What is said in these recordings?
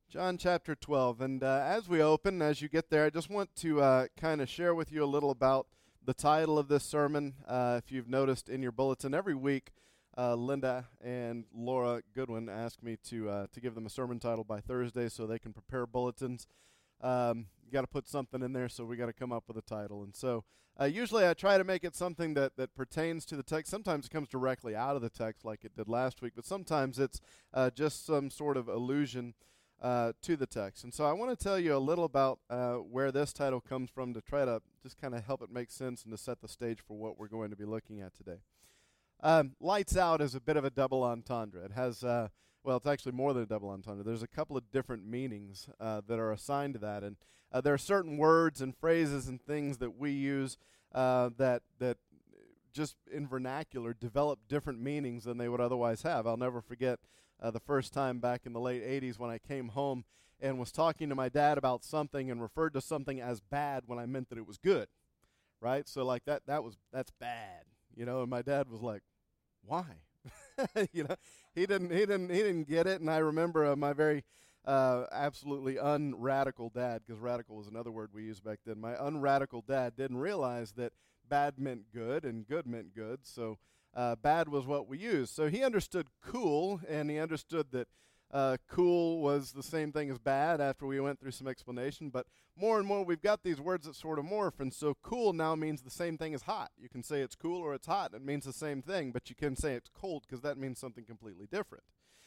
John chapter 12. And as we open, as you get there, I just want to kind of share with you a little about the title of this sermon. If you've noticed in your bulletin, every week, Linda and Laura Goodwin ask me to give them a sermon title by Thursday so they can prepare bulletins. You got to put something in there, so we got to come up with a title. And so usually I try to make it something that pertains to the text. Sometimes it comes directly out of the text like it did last week, but sometimes it's just some sort of allusion to the text. And so I want to tell you a little about where this title comes from to try to just kind of help it make sense and to set the stage for what we're going to be looking at today. Lights out is a bit of a double entendre. It has, it's actually more than a double entendre. There's a couple of different meanings that are assigned to that. And there are certain words and phrases and things that we use that just in vernacular develop different meanings than they would otherwise have. I'll never forget the first time back in the late 80s when I came home and was talking to my dad about something and referred to something as bad when I meant that it was good, right? So like that's bad, and my dad was like, why? He didn't get it. And I remember my very absolutely unradical dad, because radical was another word we used back then. My unradical dad didn't realize that bad meant good and good meant good, so bad was what we used. So he understood cool, and he understood that cool was the same thing as bad after we went through some explanation. But more and more we've got these words that sort of morph, and so cool now means the same thing as hot. You can say it's cool or it's hot, and it means the same thing, but you can say it's cold because that means something completely different.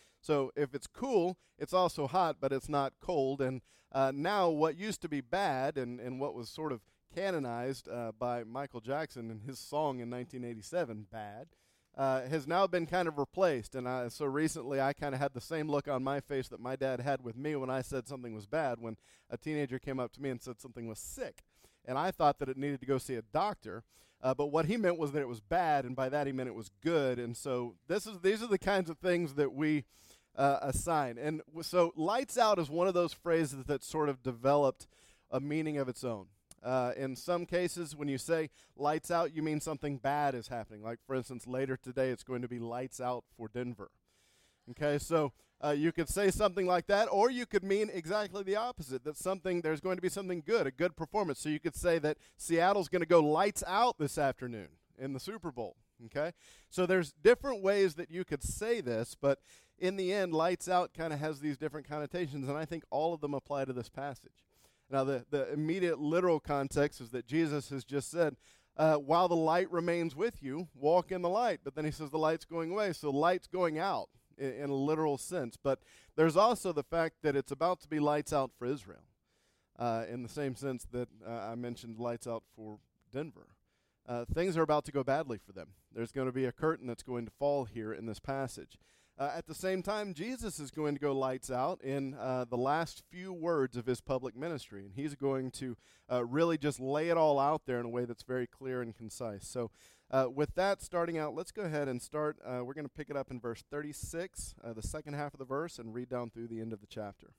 So if it's cool, it's also hot, but it's not cold. And now what used to be bad and what was sort of canonized by Michael Jackson in his song in 1987, Bad, has now been kind of replaced. And so recently I kind of had the same look on my face that my dad had with me when I said something was bad, when a teenager came up to me and said something was sick. And I thought that it needed to go see a doctor. But what he meant was that it was bad, and by that he meant it was good. And so these are the kinds of things that we assign. And so lights out is one of those phrases that sort of developed a meaning of its own. In some cases, when you say lights out, you mean something bad is happening. Like, for instance, later today, it's going to be lights out for Denver. Okay, so you could say something like that, or you could mean exactly the opposite, that there's going to be something good, a good performance. So you could say that Seattle's going to go lights out this afternoon in the Super Bowl. Okay, so there's different ways that you could say this, but in the end, lights out kind of has these different connotations, and I think all of them apply to this passage. Now, the immediate literal context is that Jesus has just said, while the light remains with you, walk in the light. But then he says the light's going away, so light's going out in a literal sense. But there's also the fact that it's about to be lights out for Israel, in the same sense that I mentioned lights out for Denver. Things are about to go badly for them. There's going to be a curtain that's going to fall here in this passage. At the same time, Jesus is going to go lights out in the last few words of his public ministry, and he's going to really just lay it all out there in a way that's very clear and concise. So with that starting out, let's go ahead and start. We're going to pick it up in verse 36, the second half of the verse, and read down through the end of the chapter.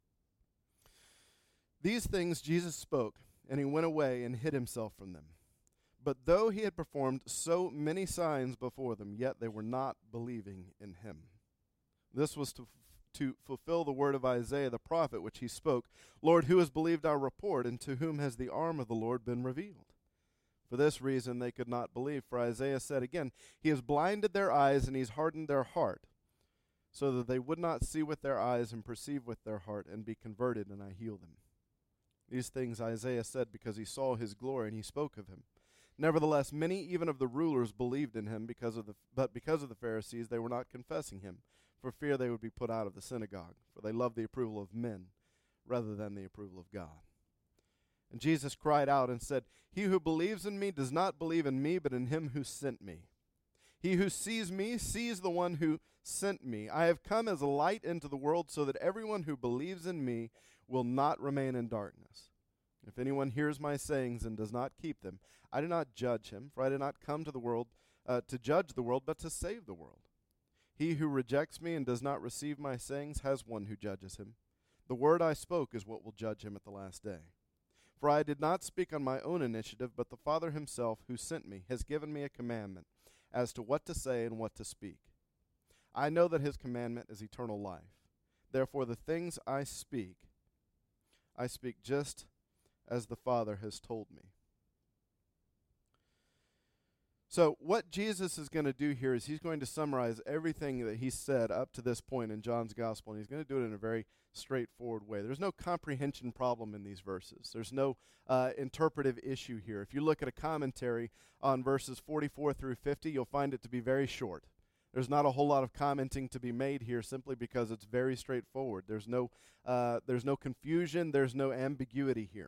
These things Jesus spoke, and he went away and hid himself from them. But though he had performed so many signs before them, yet they were not believing in him. This was to fulfill the word of Isaiah the prophet, which he spoke, Lord, who has believed our report, and to whom has the arm of the Lord been revealed? For this reason they could not believe, for Isaiah said again, He has blinded their eyes, and he's hardened their heart, so that they would not see with their eyes and perceive with their heart, and be converted, and I heal them. These things Isaiah said because he saw his glory, and he spoke of him. Nevertheless, many even of the rulers believed in him, but because of the Pharisees they were not confessing him, for fear they would be put out of the synagogue, for they loved the approval of men rather than the approval of God. And Jesus cried out and said, He who believes in me does not believe in me, but in him who sent me. He who sees me sees the one who sent me. I have come as a light into the world so that everyone who believes in me will not remain in darkness. If anyone hears my sayings and does not keep them, I do not judge him, for I did not come to the world to judge the world, but to save the world. He who rejects me and does not receive my sayings has one who judges him. The word I spoke is what will judge him at the last day. For I did not speak on my own initiative, but the Father himself who sent me has given me a commandment as to what to say and what to speak. I know that his commandment is eternal life. Therefore the things I speak just as the Father has told me. So what Jesus is going to do here is he's going to summarize everything that he said up to this point in John's Gospel, and he's going to do it in a very straightforward way. There's no comprehension problem in these verses. There's no interpretive issue here. If you look at a commentary on verses 44 through 50, you'll find it to be very short. There's not a whole lot of commenting to be made here simply because it's very straightforward. There's no confusion. There's no ambiguity here.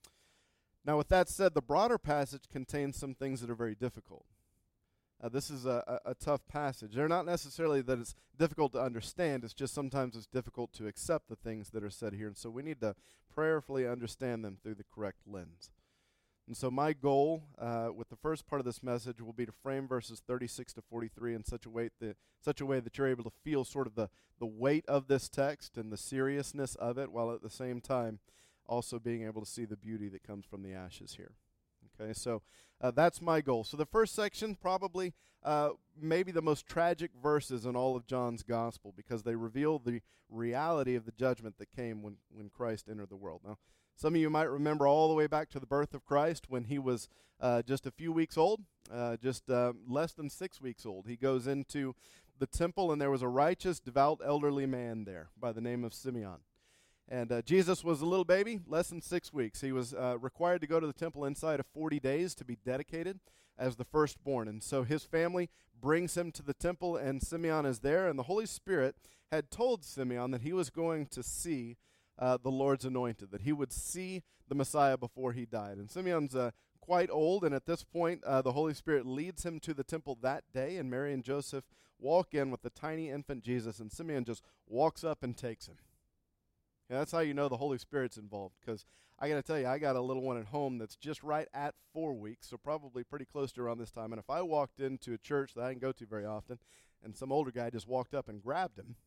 Now, with that said, the broader passage contains some things that are very difficult. This is a tough passage. They're not necessarily that it's difficult to understand. It's just sometimes it's difficult to accept the things that are said here. And so we need to prayerfully understand them through the correct lens. And so my goal with the first part of this message will be to frame verses 36 to 43 in such a way that you're able to feel sort of the weight of this text and the seriousness of it, while at the same time also being able to see the beauty that comes from the ashes here. Okay, so that's my goal. So the first section, probably maybe the most tragic verses in all of John's Gospel, because they reveal the reality of the judgment that came when Christ entered the world. Now, some of you might remember all the way back to the birth of Christ when he was just a few weeks old, just less than 6 weeks old. He goes into the temple, and there was a righteous, devout, elderly man there by the name of Simeon. And Jesus was a little baby, less than 6 weeks. He was required to go to the temple inside of 40 days to be dedicated as the firstborn. And so his family brings him to the temple, and Simeon is there. And the Holy Spirit had told Simeon that he was going to see the Lord's anointed, that he would see the Messiah before he died. And Simeon's quite old, and at this point, the Holy Spirit leads him to the temple that day, and Mary and Joseph walk in with the tiny infant Jesus, and Simeon just walks up and takes him. Yeah, that's how you know the Holy Spirit's involved, because I got to tell you, I got a little one at home that's just right at 4 weeks, so probably pretty close to around this time. And if I walked into a church that I didn't go to very often, and some older guy just walked up and grabbed him,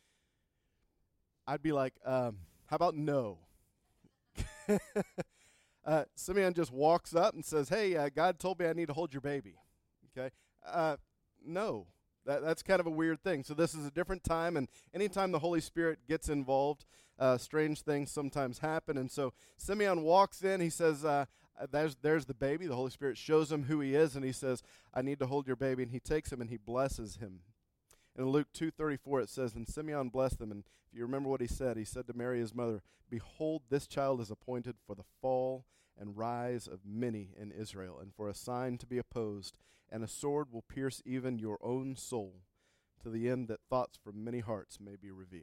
I'd be like, how about no? Simeon just walks up and says, hey, God told me I need to hold your baby. Okay? No. That's kind of a weird thing. So this is a different time, and anytime the Holy Spirit gets involved, strange things sometimes happen. And so Simeon walks in. He says, there's the baby. The Holy Spirit shows him who he is, and he says, I need to hold your baby. And he takes him, and he blesses him. In Luke 2:34, it says, and Simeon blessed them. And if you remember what he said to Mary, his mother, behold, this child is appointed for the fall and rise of many in Israel, and for a sign to be opposed, and a sword will pierce even your own soul, to the end that thoughts from many hearts may be revealed.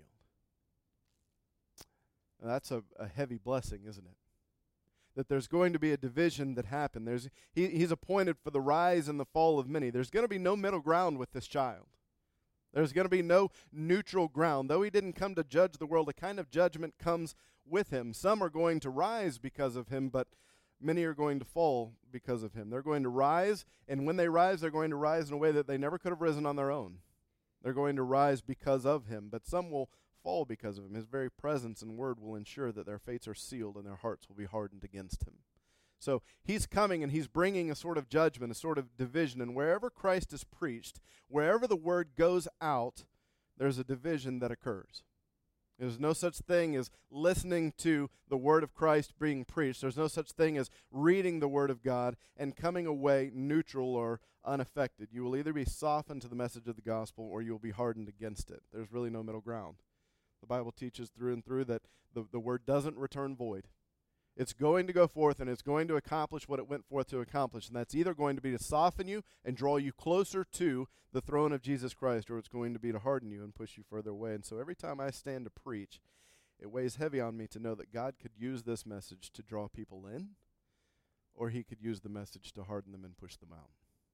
Now, that's a heavy blessing, isn't it? That there's going to be a division that happened. He's appointed for the rise and the fall of many. There's going to be no middle ground with this child. There's going to be no neutral ground. Though he didn't come to judge the world, a kind of judgment comes with him. Some are going to rise because of him, but many are going to fall because of him. They're going to rise, and when they rise, they're going to rise in a way that they never could have risen on their own. They're going to rise because of him, but some will fall because of him. His very presence and word will ensure that their fates are sealed and their hearts will be hardened against him. So he's coming, and he's bringing a sort of judgment, a sort of division, and wherever Christ is preached, wherever the word goes out, there's a division that occurs. There's no such thing as listening to the word of Christ being preached. There's no such thing as reading the word of God and coming away neutral or unaffected. You will either be softened to the message of the gospel or you will be hardened against it. There's really no middle ground. The Bible teaches through and through that the word doesn't return void. It's going to go forth, and it's going to accomplish what it went forth to accomplish, and that's either going to be to soften you and draw you closer to the throne of Jesus Christ, or it's going to be to harden you and push you further away. And so every time I stand to preach, it weighs heavy on me to know that God could use this message to draw people in, or he could use the message to harden them and push them out.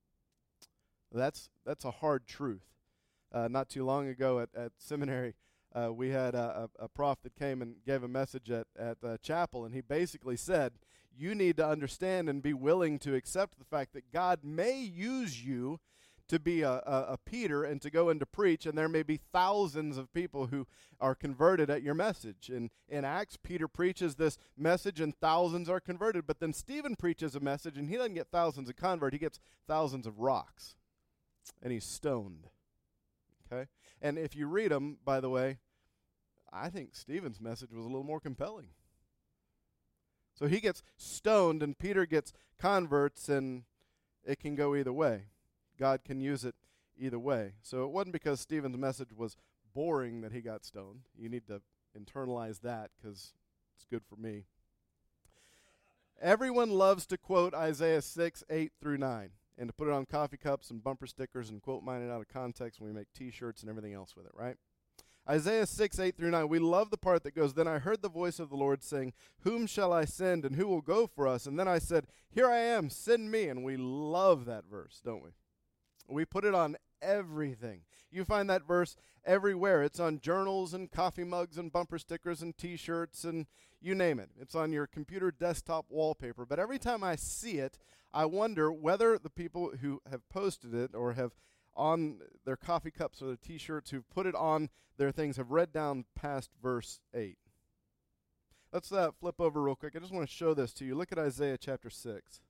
That's a hard truth. Not too long ago at seminary, we had a prof that came and gave a message at chapel, and he basically said, you need to understand and be willing to accept the fact that God may use you to be a Peter and to go and to preach, and there may be thousands of people who are converted at your message. In Acts, Peter preaches this message, and thousands are converted, but then Stephen preaches a message, and he doesn't get thousands of converts, he gets thousands of rocks, and he's stoned. Okay? And if you read them, by the way, I think Stephen's message was a little more compelling. So he gets stoned and Peter gets converts, and it can go either way. God can use it either way. So it wasn't because Stephen's message was boring that he got stoned. You need to internalize that because it's good for me. Everyone loves to quote Isaiah 6, 8 through 9, and to put it on coffee cups and bumper stickers and quote mine it out of context when we make T-shirts and everything else with it, right? Isaiah 6, 8 through 9, we love the part that goes, "Then I heard the voice of the Lord saying, 'Whom shall I send, and who will go for us?' And then I said, 'Here I am, send me.'" And we love that verse, don't we? We put it on everything. You find that verse everywhere. It's on journals and coffee mugs and bumper stickers and T-shirts and you name it. It's on your computer desktop wallpaper. But every time I see it, I wonder whether the people who have posted it or have on their coffee cups or their T-shirts who've put it on their things have read down past verse 8. Let's flip over real quick. I just want to show this to you. Look at Isaiah chapter 6.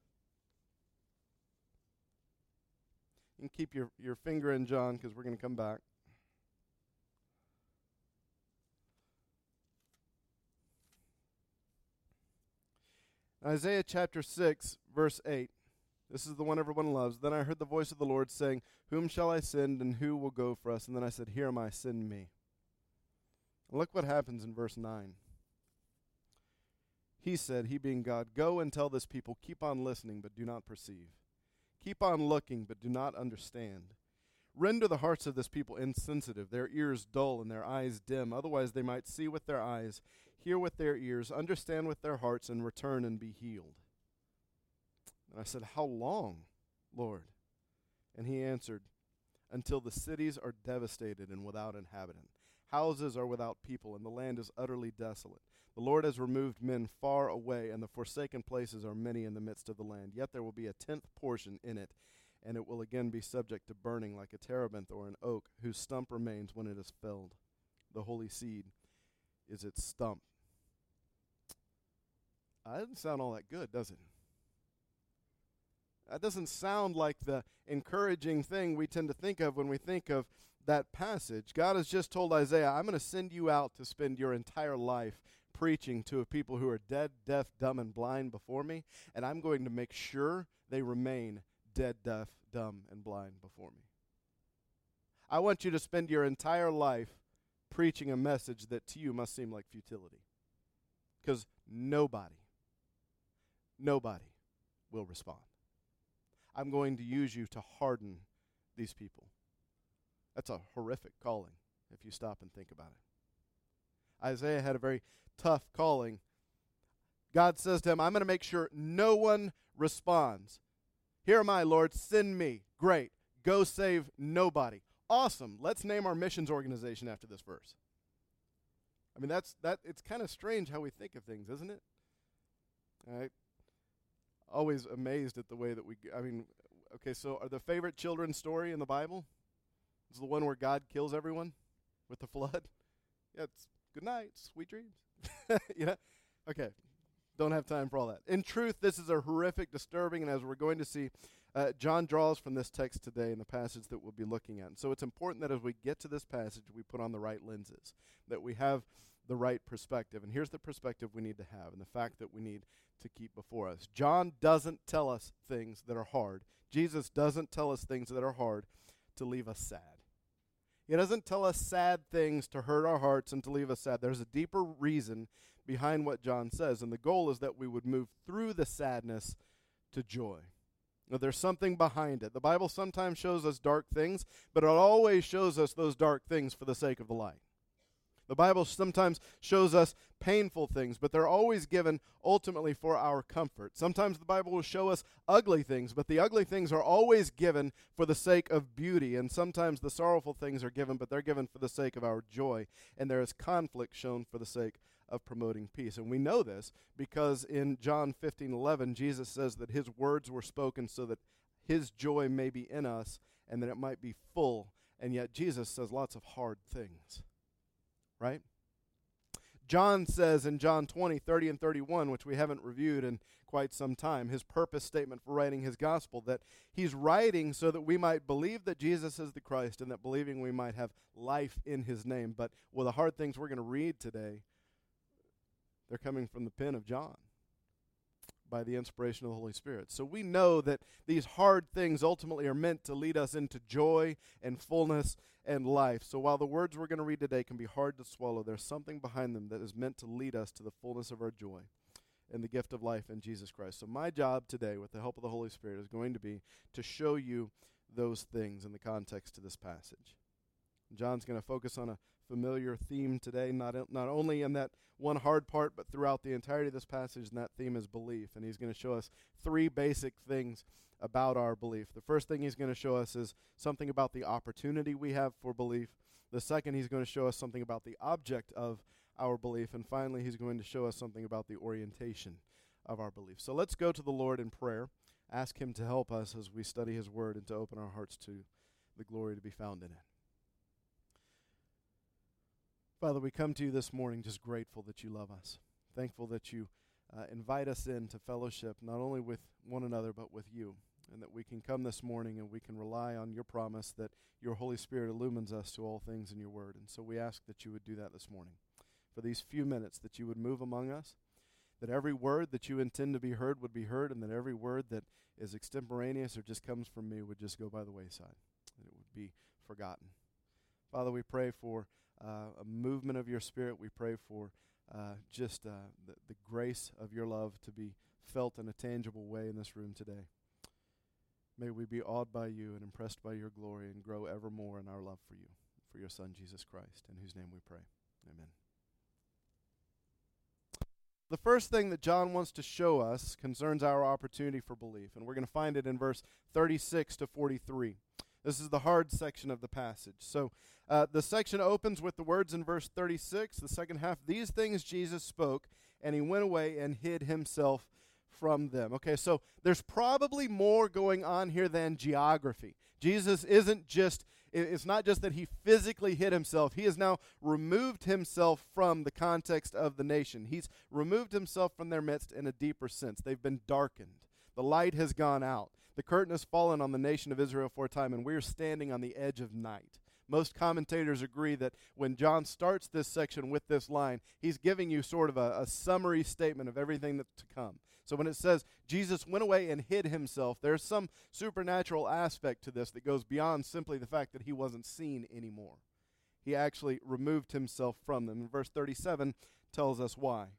You can keep your finger in John because we're going to come back. Isaiah chapter 6, verse 8. This is the one everyone loves. "Then I heard the voice of the Lord saying, 'Whom shall I send, and who will go for us?' And then I said, 'Here am I, send me.'" And look what happens in verse 9. He said, he being God, "Go and tell this people, keep on listening, but do not perceive. Keep on looking, but do not understand. Render the hearts of this people insensitive, their ears dull and their eyes dim. Otherwise they might see with their eyes, hear with their ears, understand with their hearts, and return and be healed." And I said, "How long, Lord?" And he answered, "Until the cities are devastated and without inhabitant. Houses are without people, and the land is utterly desolate. The Lord has removed men far away, and the forsaken places are many in the midst of the land. Yet there will be a 10th portion in it, and it will again be subject to burning like a terebinth or an oak, whose stump remains when it is felled. The holy seed is its stump." That doesn't sound all that good, does it? That doesn't sound like the encouraging thing we tend to think of when we think of that passage. God has just told Isaiah, "I'm going to send you out to spend your entire life preaching to a people who are dead, deaf, dumb, and blind before me, and I'm going to make sure they remain dead, deaf, dumb, and blind before me. I want you to spend your entire life preaching a message that to you must seem like futility, because nobody will respond. I'm going to use you to harden these people." That's a horrific calling if you stop and think about it. Isaiah had a very tough calling. God says to him, "I'm going to make sure no one responds. Here am I, Lord, send me." Great. Go save nobody. Awesome. Let's name our missions organization after this verse. I mean, it's kind of strange how we think of things, isn't it? Always amazed at the way that okay, so are the favorite children's story in the Bible? It's the one where God kills everyone with the flood. Yeah, it's good night, sweet dreams. Yeah? Okay, don't have time for all that. In truth, this is a horrific, disturbing, and as we're going to see, John draws from this text today in the passage that we'll be looking at. And so it's important that as we get to this passage, we put on the right lenses, that we have the right perspective. And here's the perspective we need to have and the fact that we need to keep before us. John doesn't tell us things that are hard. Jesus doesn't tell us things that are hard to leave us sad. He doesn't tell us sad things to hurt our hearts and to leave us sad. There's a deeper reason behind what John says, and the goal is that we would move through the sadness to joy. Now, there's something behind it. The Bible sometimes shows us dark things, but it always shows us those dark things for the sake of the light. The Bible sometimes shows us painful things, but they're always given ultimately for our comfort. Sometimes the Bible will show us ugly things, but the ugly things are always given for the sake of beauty. And sometimes the sorrowful things are given, but they're given for the sake of our joy. And there is conflict shown for the sake of promoting peace. And we know this because in John 15:11, Jesus says that his words were spoken so that his joy may be in us and that it might be full. And yet Jesus says lots of hard things. Right? John says in John 20, 30, and 31, which we haven't reviewed in quite some time, his purpose statement for writing his gospel, that he's writing so that we might believe that Jesus is the Christ and that believing we might have life in his name. But with the hard things we're going to read today, they're coming from the pen of John by the inspiration of the Holy Spirit. So we know that these hard things ultimately are meant to lead us into joy and fullness and life. So while the words we're going to read today can be hard to swallow, there's something behind them that is meant to lead us to the fullness of our joy and the gift of life in Jesus Christ. So my job today, with the help of the Holy Spirit, is going to be to show you those things in the context of this passage. John's going to focus on a familiar theme today, not only in that one hard part, but throughout the entirety of this passage, and that theme is belief. And he's going to show us three basic things about our belief. The first thing he's going to show us is something about the opportunity we have for belief. The second, he's going to show us something about the object of our belief. And finally, he's going to show us something about the orientation of our belief. So let's go to the Lord in prayer, ask him to help us as we study his word and to open our hearts to the glory to be found in it. Father, we come to you this morning just grateful that you love us, thankful that you invite us into fellowship, not only with one another, but with you, and that we can come this morning and we can rely on your promise that your Holy Spirit illumines us to all things in your word. And so we ask that you would do that this morning. For these few minutes, that you would move among us, that every word that you intend to be heard would be heard, and that every word that is extemporaneous or just comes from me would just go by the wayside, and it would be forgotten. Father, we pray for a movement of your Spirit. We pray for just the grace of your love to be felt in a tangible way in this room today. May we be awed by you and impressed by your glory and grow ever more in our love for you, for your Son, Jesus Christ, in whose name we pray. Amen. The first thing that John wants to show us concerns our opportunity for belief, and we're going to find it in verse 36 to 43. This is the hard section of the passage. So the section opens with the words in verse 36, the second half, "These things Jesus spoke, and he went away and hid himself from them." Okay, so there's probably more going on here than geography. Jesus isn't just, it's not just that he physically hid himself. He has now removed himself from the context of the nation. He's removed himself from their midst in a deeper sense. They've been darkened. The light has gone out. The curtain has fallen on the nation of Israel for a time, and we're standing on the edge of night. Most commentators agree that when John starts this section with this line, he's giving you sort of a summary statement of everything that's to come. So when it says Jesus went away and hid himself, there's some supernatural aspect to this that goes beyond simply the fact that he wasn't seen anymore. He actually removed himself from them. And verse 37 tells us why.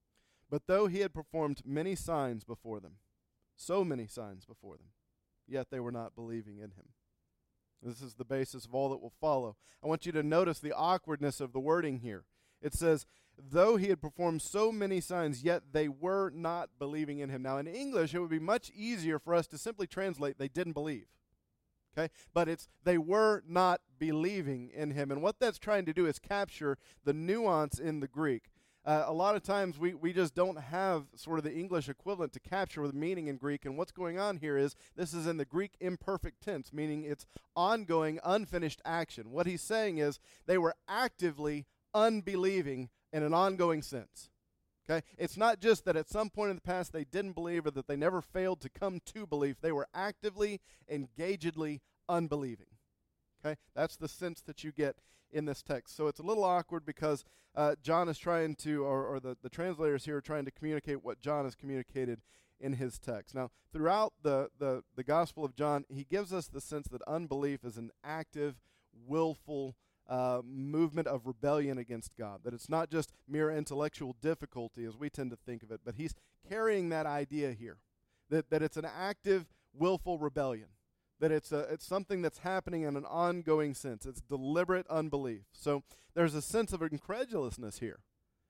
"But though he had performed many signs before them," so many signs before them, "yet they were not believing in him." This is the basis of all that will follow. I want you to notice the awkwardness of the wording here. It says, though he had performed so many signs, yet they were not believing in him. Now, in English, it would be much easier for us to simply translate, they didn't believe. Okay? But it's, they were not believing in him. And what that's trying to do is capture the nuance in the Greek. A lot of times we just don't have sort of the English equivalent to capture the meaning in Greek, and what's going on here is this is in the Greek imperfect tense, meaning it's ongoing, unfinished action. What he's saying is they were actively unbelieving in an ongoing sense. Okay? It's not just that at some point in the past they didn't believe or that they never failed to come to belief. They were actively, engagedly unbelieving. Okay? That's the sense that you get in this text. So it's a little awkward because John is trying to, or the translators here are trying to communicate what John has communicated in his text. Now, throughout the Gospel of John, he gives us the sense that unbelief is an active, willful movement of rebellion against God, that it's not just mere intellectual difficulty as we tend to think of it, but he's carrying that idea here, that it's an active, willful rebellion. That it's something that's happening in an ongoing sense. It's deliberate unbelief. So there's a sense of incredulousness here.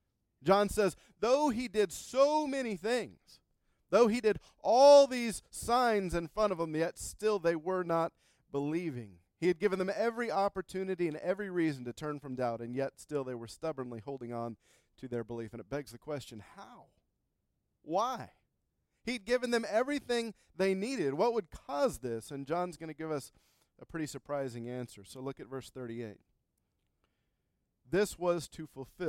John says, though he did so many things, though he did all these signs in front of them, yet still they were not believing. He had given them every opportunity and every reason to turn from doubt, and yet still they were stubbornly holding on to their belief. And it begs the question, how? Why? He'd given them everything they needed. What would cause this? And John's going to give us a pretty surprising answer. So look at verse 38. This was to fulfill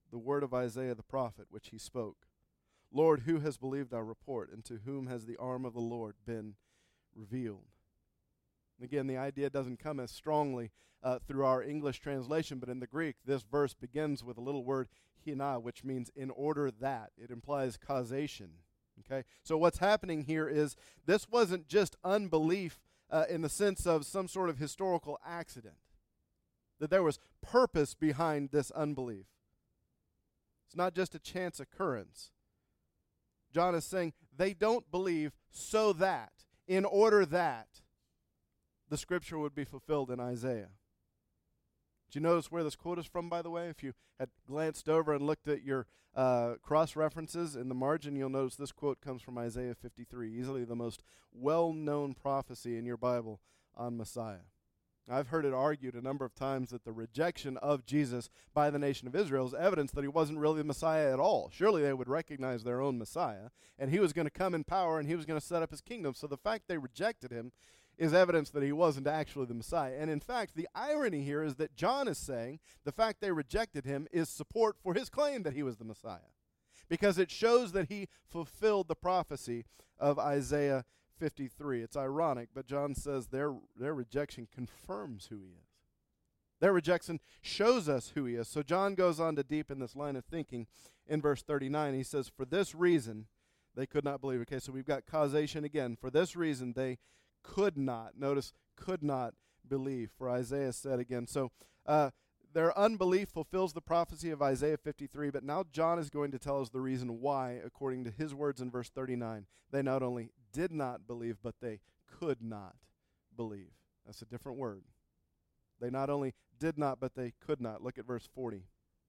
the word of Isaiah the prophet, which he spoke. Lord, who has believed our report, and to whom has the arm of the Lord been revealed? And again, the idea doesn't come as strongly through our English translation, but in the Greek, this verse begins with a little word, hina, which means in order that. It implies causation. Okay? So what's happening here is this wasn't just unbelief in the sense of some sort of historical accident, that there was purpose behind this unbelief. It's not just a chance occurrence. John is saying they don't believe so that, in order that, the scripture would be fulfilled in Isaiah. Did you notice where this quote is from, by the way? If you had glanced over and looked at your cross-references in the margin, you'll notice this quote comes from Isaiah 53, easily the most well-known prophecy in your Bible on Messiah. I've heard it argued a number of times that the rejection of Jesus by the nation of Israel is evidence that he wasn't really the Messiah at all. Surely they would recognize their own Messiah, and he was going to come in power, and he was going to set up his kingdom. So the fact they rejected him is evidence that he wasn't actually the Messiah. And in fact, the irony here is that John is saying the fact they rejected him is support for his claim that he was the Messiah, because it shows that he fulfilled the prophecy of Isaiah 53. It's ironic, but John says their rejection confirms who he is. Their rejection shows us who he is. So John goes on to deepen this line of thinking in verse 39. He says, for this reason they could not believe. Okay, so we've got causation again. For this reason they could not. Notice, could not believe. For Isaiah said again. So their unbelief fulfills the prophecy of Isaiah 53, but now John is going to tell us the reason why, according to his words in verse 39, they not only did not believe, but they could not believe. That's a different word. They not only did not, but they could not. Look at verse 40.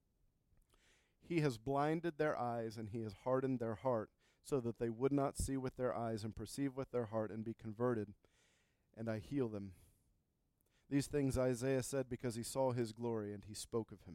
He has blinded their eyes, and he has hardened their heart, so that they would not see with their eyes and perceive with their heart and be converted, and I heal them. These things Isaiah said because he saw his glory and he spoke of him.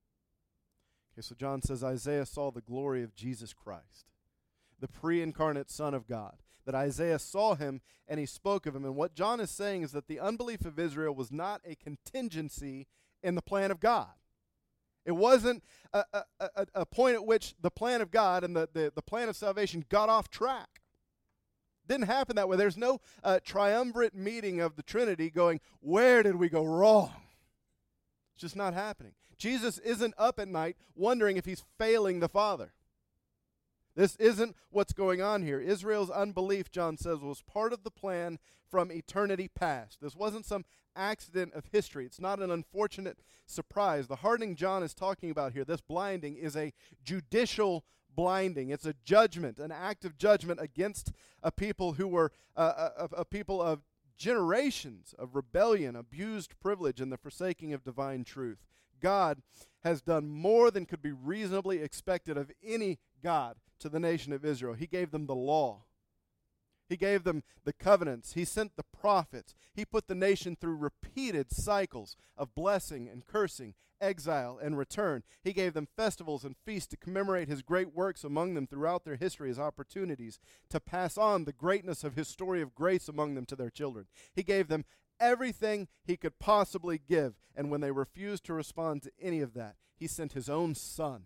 Okay, so John says Isaiah saw the glory of Jesus Christ, the pre-incarnate Son of God, that Isaiah saw him and he spoke of him. And what John is saying is that the unbelief of Israel was not a contingency in the plan of God. It wasn't a point at which the plan of God and the plan of salvation got off track. Didn't happen that way. There's no triumvirate meeting of the Trinity going, where did we go wrong? It's just not happening. Jesus isn't up at night wondering if he's failing the Father. This isn't what's going on here. Israel's unbelief, John says, was part of the plan from eternity past. This wasn't some accident of history. It's not an unfortunate surprise. The hardening John is talking about here, this blinding, is a judicial blinding. It's a judgment, an act of judgment against a people who were a people of generations of rebellion, abused privilege, and the forsaking of divine truth. God has done more than could be reasonably expected of any God to the nation of Israel. He gave them the law. He gave them the covenants. He sent the prophets. He put the nation through repeated cycles of blessing and cursing, exile and return. He gave them festivals and feasts to commemorate his great works among them throughout their history as opportunities to pass on the greatness of his story of grace among them to their children. He gave them everything he could possibly give, and when they refused to respond to any of that, he sent his own Son,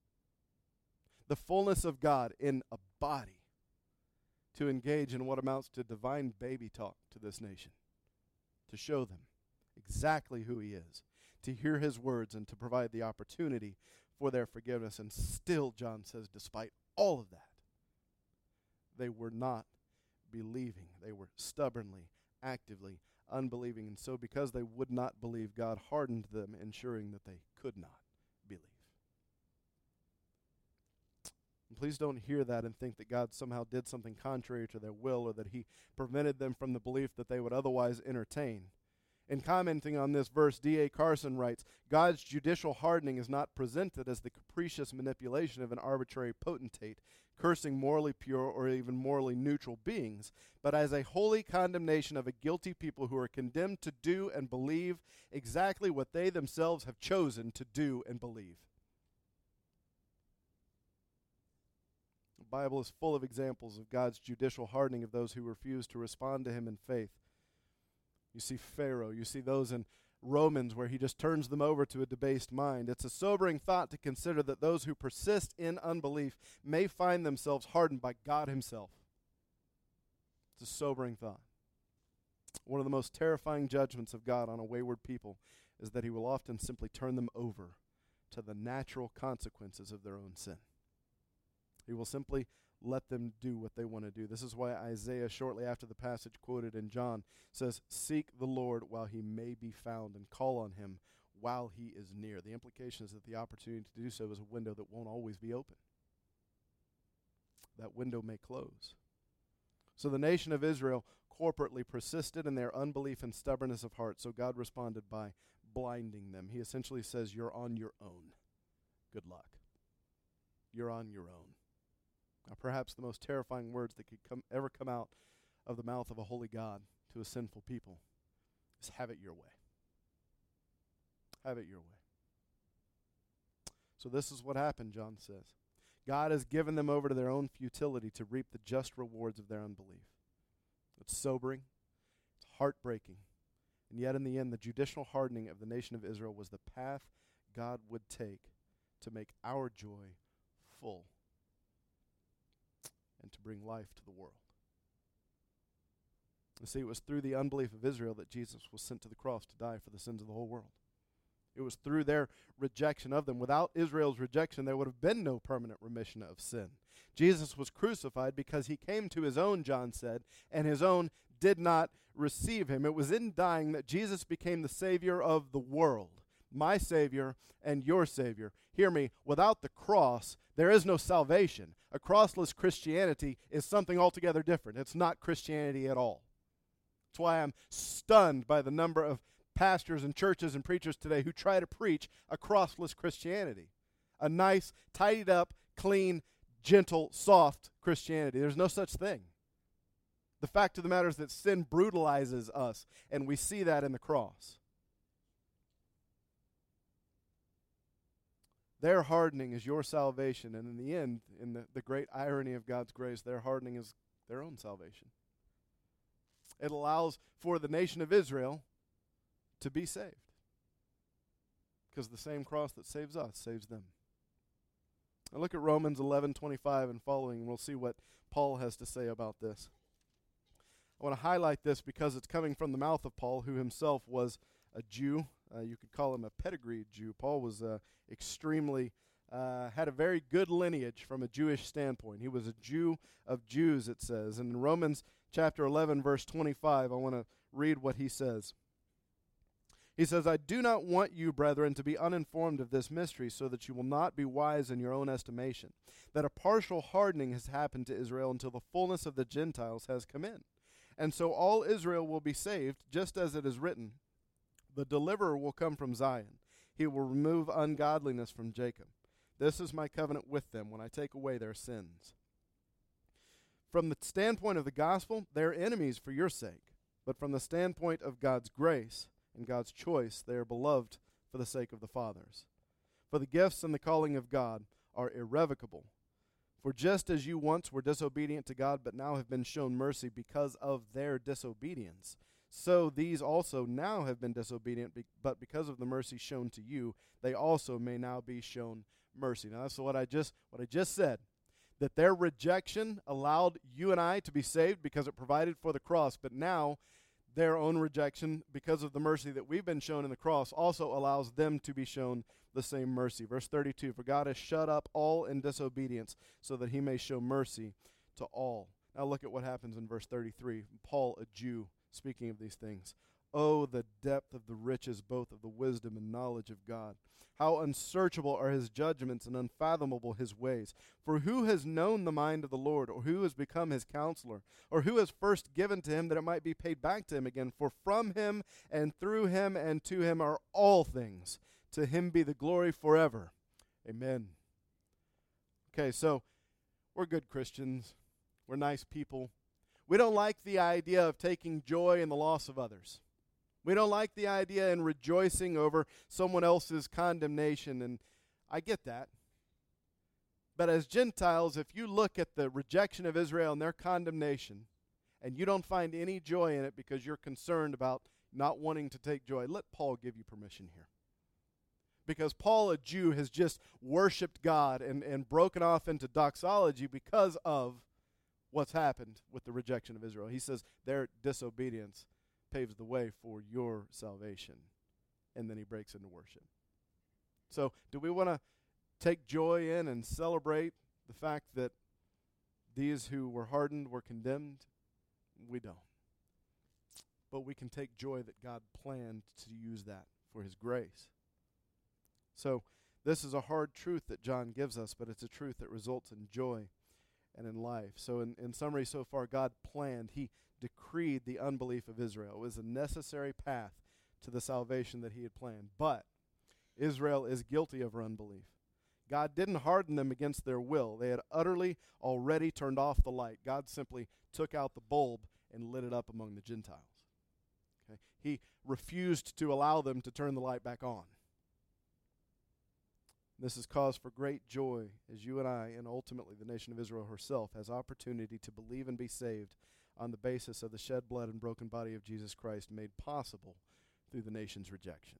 the fullness of God in a body, to engage in what amounts to divine baby talk to this nation, to show them exactly who he is, to hear his words, and to provide the opportunity for their forgiveness. And still, John says, despite all of that, they were not believing. They were stubbornly, actively unbelieving. And so because they would not believe, God hardened them, ensuring that they could not believe. And please don't hear that and think that God somehow did something contrary to their will, or that he prevented them from the belief that they would otherwise entertain. In commenting on this verse, D.A. Carson writes, God's judicial hardening is not presented as the capricious manipulation of an arbitrary potentate, cursing morally pure or even morally neutral beings, but as a holy condemnation of a guilty people who are condemned to do and believe exactly what they themselves have chosen to do and believe. The Bible is full of examples of God's judicial hardening of those who refuse to respond to him in faith. You see Pharaoh. You see those in Romans, where he just turns them over to a debased mind. It's a sobering thought to consider that those who persist in unbelief may find themselves hardened by God himself. It's a sobering thought. One of the most terrifying judgments of God on a wayward people is that he will often simply turn them over to the natural consequences of their own sin. He will simply let them do what they want to do. This is why Isaiah, shortly after the passage quoted in John, says, "Seek the Lord while he may be found, and call on him while he is near." The implication is that the opportunity to do so is a window that won't always be open. That window may close. So the nation of Israel corporately persisted in their unbelief and stubbornness of heart, so God responded by blinding them. He essentially says, "You're on your own. Good luck. You're on your own." Now, perhaps the most terrifying words that could ever come out of the mouth of a holy God to a sinful people is, "Have it your way. Have it your way." So this is what happened, John says. God has given them over to their own futility to reap the just rewards of their unbelief. It's sobering. It's heartbreaking. And yet in the end, the judicial hardening of the nation of Israel was the path God would take to make our joy full and to bring life to the world. You see, it was through the unbelief of Israel that Jesus was sent to the cross to die for the sins of the whole world. It was through their rejection of them. Without Israel's rejection, there would have been no permanent remission of sin. Jesus was crucified because he came to his own, John said, and his own did not receive him. It was in dying that Jesus became the Savior of the world, my Savior and your Savior. Hear me, without the cross, there is no salvation. A crossless Christianity is something altogether different. It's not Christianity at all. That's why I'm stunned by the number of pastors and churches and preachers today who try to preach a crossless Christianity. A nice, tidied up, clean, gentle, soft Christianity. There's no such thing. The fact of the matter is that sin brutalizes us, and we see that in the cross. Their hardening is your salvation, and in the end, in the great irony of God's grace, their hardening is their own salvation. It allows for the nation of Israel to be saved, because the same cross that saves us saves them. Now look at Romans 11:25 and following, and we'll see what Paul has to say about this. I want to highlight this because it's coming from the mouth of Paul, who himself was a Jew. You could call him a pedigreed Jew. Paul was had a very good lineage from a Jewish standpoint. He was a Jew of Jews, it says. And in Romans chapter 11, verse 25, I want to read what he says. He says, "I do not want you, brethren, to be uninformed of this mystery, so that you will not be wise in your own estimation, that a partial hardening has happened to Israel until the fullness of the Gentiles has come in. And so all Israel will be saved, just as it is written, the deliverer will come from Zion. He will remove ungodliness from Jacob. This is my covenant with them when I take away their sins." From the standpoint of the gospel, they are enemies for your sake. But from the standpoint of God's grace and God's choice, they are beloved for the sake of the fathers. For the gifts and the calling of God are irrevocable. For just as you once were disobedient to God, but now have been shown mercy because of their disobedience, so these also now have been disobedient, but because of the mercy shown to you, they also may now be shown mercy. Now that's what I just said, that their rejection allowed you and I to be saved because it provided for the cross, but now their own rejection, because of the mercy that we've been shown in the cross, also allows them to be shown the same mercy. Verse 32, "For God has shut up all in disobedience, so that he may show mercy to all." Now look at what happens in verse 33. Paul, a Jew, speaking of these things. "Oh, the depth of the riches both of the wisdom and knowledge of God. How unsearchable are his judgments and unfathomable his ways. For who has known the mind of the Lord, or who has become his counselor, or who has first given to him that it might be paid back to him again? For from him and through him and to him are all things. To him be the glory forever. Amen." Okay, so we're good Christians. We're nice people. We don't like the idea of taking joy in the loss of others. We don't like the idea in rejoicing over someone else's condemnation, and I get that. But as Gentiles, if you look at the rejection of Israel and their condemnation, and you don't find any joy in it because you're concerned about not wanting to take joy, let Paul give you permission here. Because Paul, a Jew, has just worshiped God and broken off into doxology because of what's happened with the rejection of Israel. He says their disobedience paves the way for your salvation. And then he breaks into worship. So do we want to take joy in and celebrate the fact that these who were hardened were condemned? We don't. But we can take joy that God planned to use that for his grace. So this is a hard truth that John gives us, but it's a truth that results in joy and in life. So in summary so far, God planned, he decreed the unbelief of Israel. It was a necessary path to the salvation that he had planned. But Israel is guilty of her unbelief. God didn't harden them against their will. They had utterly already turned off the light. God simply took out the bulb and lit it up among the Gentiles. Okay? He refused to allow them to turn the light back on. This is cause for great joy as you and I, and ultimately the nation of Israel herself, has opportunity to believe and be saved on the basis of the shed blood and broken body of Jesus Christ made possible through the nation's rejection.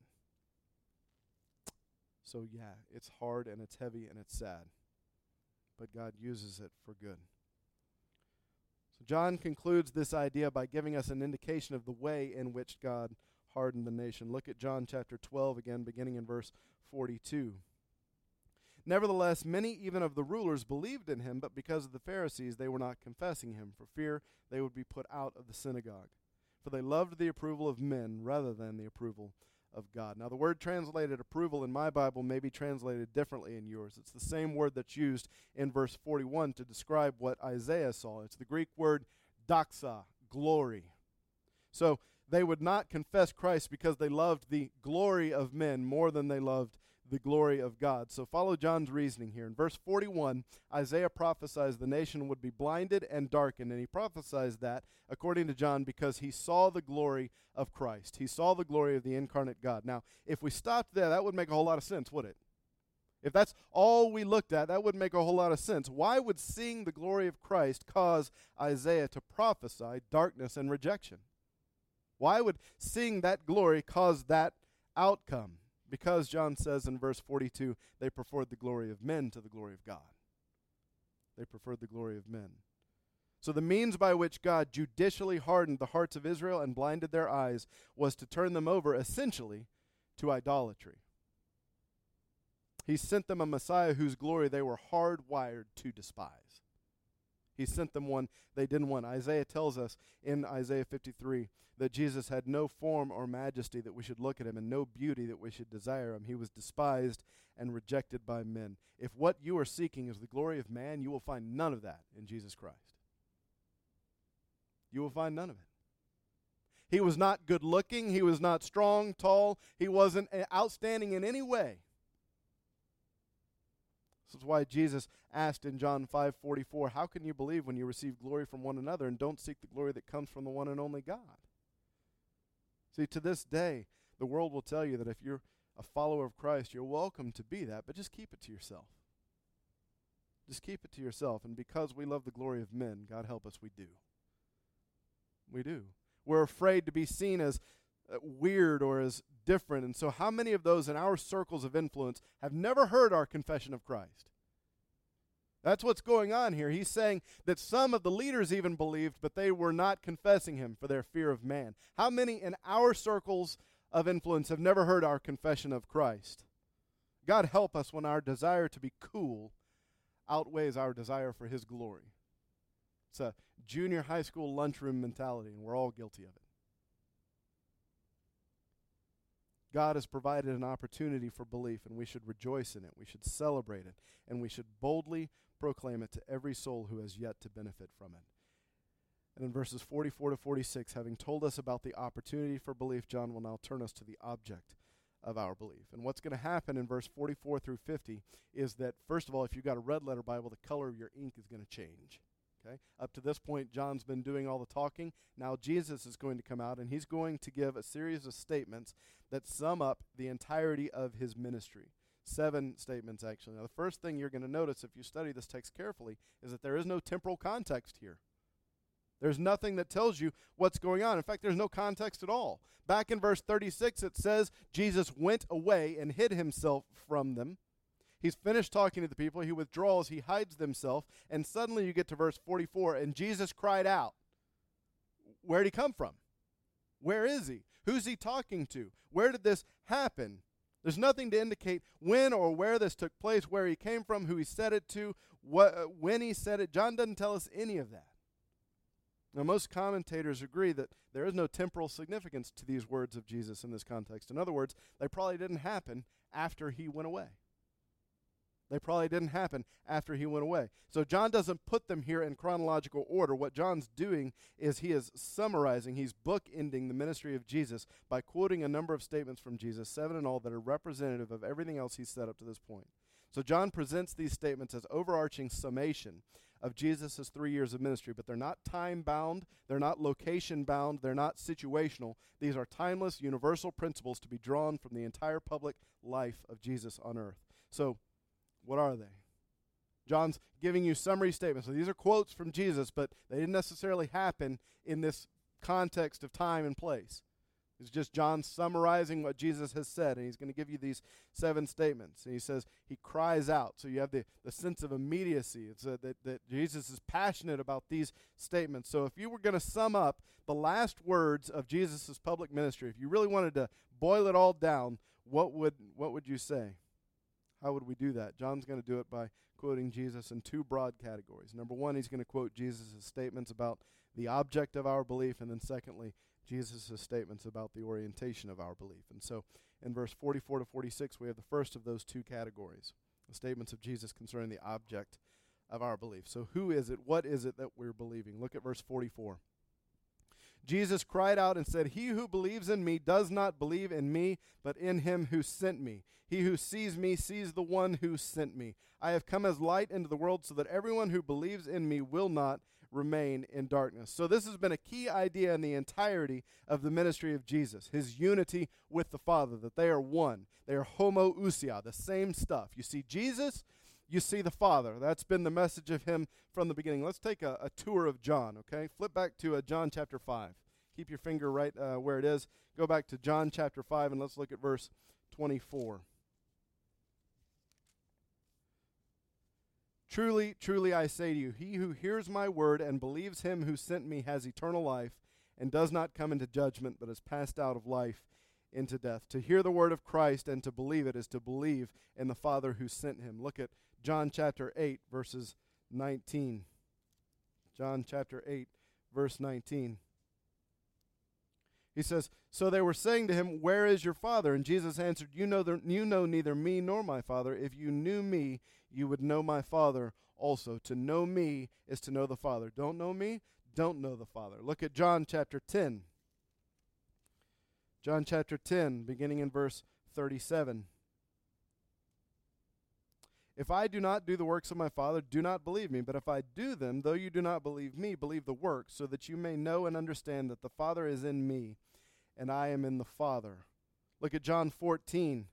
So yeah, it's hard and it's heavy and it's sad, but God uses it for good. So John concludes this idea by giving us an indication of the way in which God hardened the nation. Look at John chapter 12 again, beginning in verse 42. Nevertheless, many even of the rulers believed in him, but because of the Pharisees they were not confessing him, for fear they would be put out of the synagogue. For they loved the approval of men rather than the approval of God. Now, the word translated approval in my Bible may be translated differently in yours. It's the same word that's used in verse 41 to describe what Isaiah saw. It's the Greek word doxa, glory. So they would not confess Christ because they loved the glory of men more than they loved the glory of God. So follow John's reasoning here. In verse 41, Isaiah prophesies the nation would be blinded and darkened, and he prophesies that, according to John, because he saw the glory of Christ. He saw the glory of the incarnate God. Now, if we stopped there, that would make a whole lot of sense, would it? If that's all we looked at, that would make a whole lot of sense. Why would seeing the glory of Christ cause Isaiah to prophesy darkness and rejection? Why would seeing that glory cause that outcome? Because John says in verse 42, they preferred the glory of men to the glory of God. They preferred the glory of men. So the means by which God judicially hardened the hearts of Israel and blinded their eyes was to turn them over, essentially, to idolatry. He sent them a Messiah whose glory they were hardwired to despise. He sent them one they didn't want. Isaiah tells us in Isaiah 53 that Jesus had no form or majesty that we should look at him, and no beauty that we should desire him. He was despised and rejected by men. If what you are seeking is the glory of man, you will find none of that in Jesus Christ. You will find none of it. He was not good looking. He was not strong, tall. He wasn't outstanding in any way. This is why Jesus asked in John 5:44, how can you believe when you receive glory from one another and don't seek the glory that comes from the one and only God? See, to this day, the world will tell you that if you're a follower of Christ, you're welcome to be that, but just keep it to yourself. Just keep it to yourself. And because we love the glory of men, God help us, we do. We do. We're afraid to be seen as weird or as different. And so how many of those in our circles of influence have never heard our confession of Christ? That's what's going on here. He's saying that some of the leaders even believed, but they were not confessing him for their fear of man. How many in our circles of influence have never heard our confession of Christ? God help us when our desire to be cool outweighs our desire for his glory. It's a junior high school lunchroom mentality, and we're all guilty of it. God has provided an opportunity for belief, and we should rejoice in it. We should celebrate it, and we should boldly proclaim it to every soul who has yet to benefit from it. And in verses 44 to 46, having told us about the opportunity for belief, John will now turn us to the object of our belief. And what's going to happen in verse 44 through 50 is that, first of all, if you've got a red letter Bible, the color of your ink is going to change. Okay? Up to this point, John's been doing all the talking. Now Jesus is going to come out, and he's going to give a series of statements that sum up the entirety of his ministry. 7 statements, actually. Now, the first thing you're going to notice if you study this text carefully is that there is no temporal context here. There's nothing that tells you what's going on. In fact, there's no context at all. Back in verse 36, it says Jesus went away and hid himself from them. He's finished talking to the people. He withdraws. He hides himself. And suddenly you get to verse 44, and Jesus cried out. Where'd he come from? Where is he? Who's he talking to? Where did this happen? There's nothing to indicate when or where this took place, where he came from, who he said it to, when he said it. John doesn't tell us any of that. Now, most commentators agree that there is no temporal significance to these words of Jesus in this context. In other words, they probably didn't happen after he went away. They probably didn't happen after he went away. So John doesn't put them here in chronological order. What John's doing is he is summarizing, he's bookending the ministry of Jesus by quoting a number of statements from Jesus, 7 in all, that are representative of everything else he's said up to this point. So John presents these statements as overarching summation of Jesus' 3 years of ministry, but they're not time-bound, they're not location-bound, they're not situational. These are timeless, universal principles to be drawn from the entire public life of Jesus on earth. So, what are they? John's giving you summary statements. So these are quotes from Jesus, but they didn't necessarily happen in this context of time and place. It's just John summarizing what Jesus has said, and he's going to give you these 7 statements. And he says he cries out. So you have the sense of immediacy. It's that Jesus is passionate about these statements. So if you were going to sum up the last words of Jesus' public ministry, if you really wanted to boil it all down, what would you say? How would we do that? John's going to do it by quoting Jesus in 2 broad categories. Number 1, he's going to quote Jesus' statements about the object of our belief, and then secondly, Jesus' statements about the orientation of our belief. And so in verse 44 to 46, we have the first of those 2 categories, the statements of Jesus concerning the object of our belief. So who is it? What is it that we're believing? Look at verse 44. Jesus cried out and said, "He who believes in me does not believe in me, but in him who sent me. He who sees me sees the one who sent me. I have come as light into the world so that everyone who believes in me will not remain in darkness." So this has been a key idea in the entirety of the ministry of Jesus, his unity with the Father, that they are one. They are homoousia, the same stuff. You see Jesus, you see the Father. That's been the message of him from the beginning. Let's take a tour of John, okay? Flip back to John chapter 5. Keep your finger right where it is. Go back to John chapter 5, and let's look at verse 24. "Truly, truly, I say to you, he who hears my word and believes him who sent me has eternal life and does not come into judgment, but is passed out of life into death." To hear the word of Christ and to believe it is to believe in the Father who sent him. Look at John chapter 8, verses 19. John chapter 8, verse 19. He says, "So they were saying to him, 'Where is your Father?' And Jesus answered, you know neither me nor my Father. If you knew me, you would know my Father also. To know me is to know the Father. Don't know me? Don't know the Father." Look at John chapter 10. John chapter 10, beginning in verse 37. "If I do not do the works of my Father, do not believe me. But if I do them, though you do not believe me, believe the works, so that you may know and understand that the Father is in me, and I am in the Father." Look at John 14.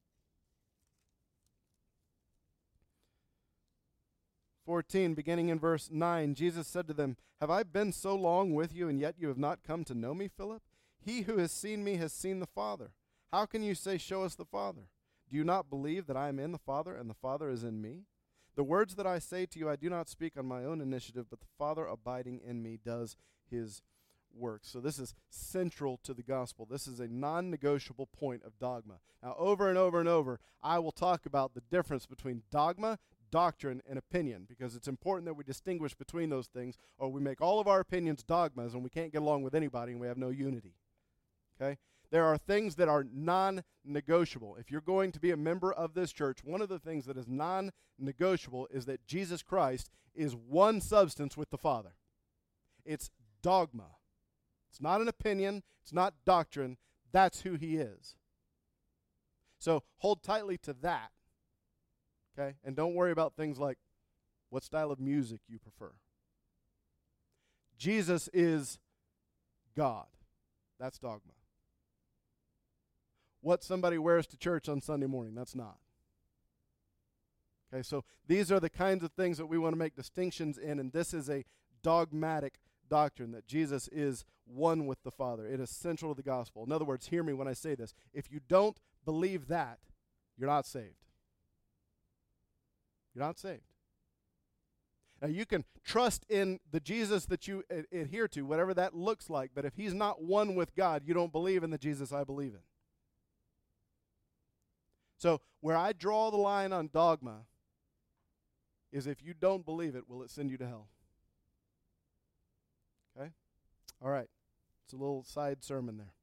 Beginning in verse 9, Jesus said to them, "Have I been so long with you, and yet you have not come to know me, Philip? He who has seen me has seen the Father. How can you say, 'Show us the Father'? Do you not believe that I am in the Father, and the Father is in me? The words that I say to you I do not speak on my own initiative, but the Father abiding in me does his work." So this is central to the gospel. This is a non-negotiable point of dogma. Now, over and over and over, I will talk about the difference between dogma, doctrine, and opinion, because it's important that we distinguish between those things, or we make all of our opinions dogmas and we can't get along with anybody and we have no unity. Okay? There are things that are non-negotiable. If you're going to be a member of this church, one of the things that is non-negotiable is that Jesus Christ is one substance with the Father. It's dogma. It's not an opinion. It's not doctrine. That's who he is. So hold tightly to that. Okay? And don't worry about things like what style of music you prefer. Jesus is God. That's dogma. What somebody wears to church on Sunday morning, that's not. Okay, so these are the kinds of things that we want to make distinctions in, and this is a dogmatic doctrine that Jesus is one with the Father. It is central to the gospel. In other words, hear me when I say this. If you don't believe that, you're not saved. You're not saved. Now, you can trust in the Jesus that you adhere to, whatever that looks like, but if he's not one with God, you don't believe in the Jesus I believe in. So, where I draw the line on dogma is if you don't believe it, will it send you to hell? Okay? All right. It's a little side sermon there.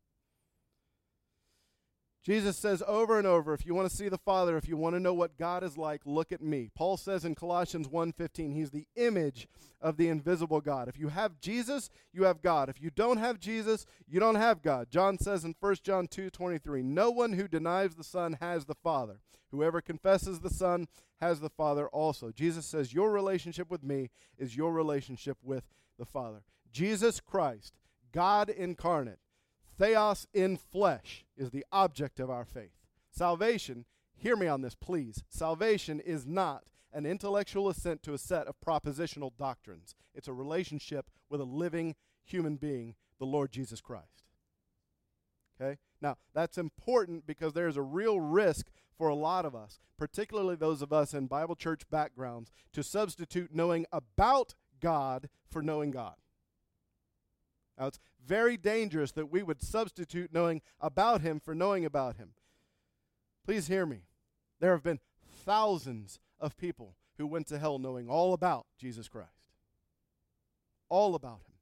Jesus says over and over, if you want to see the Father, if you want to know what God is like, look at me. Paul says in Colossians 1:15, he's the image of the invisible God. If you have Jesus, you have God. If you don't have Jesus, you don't have God. John says in 1 John 2:23, no one who denies the Son has the Father. Whoever confesses the Son has the Father also. Jesus says your relationship with me is your relationship with the Father. Jesus Christ, God incarnate, Theos in flesh, is the object of our faith. Salvation, hear me on this, please. Salvation is not an intellectual assent to a set of propositional doctrines. It's a relationship with a living human being, the Lord Jesus Christ. Okay? Now, that's important because there's a real risk for a lot of us, particularly those of us in Bible church backgrounds, to substitute knowing about God for knowing God. Now, it's very dangerous that we would substitute knowing about him for knowing about him. Please hear me. There have been thousands of people who went to hell knowing all about Jesus Christ. All about him.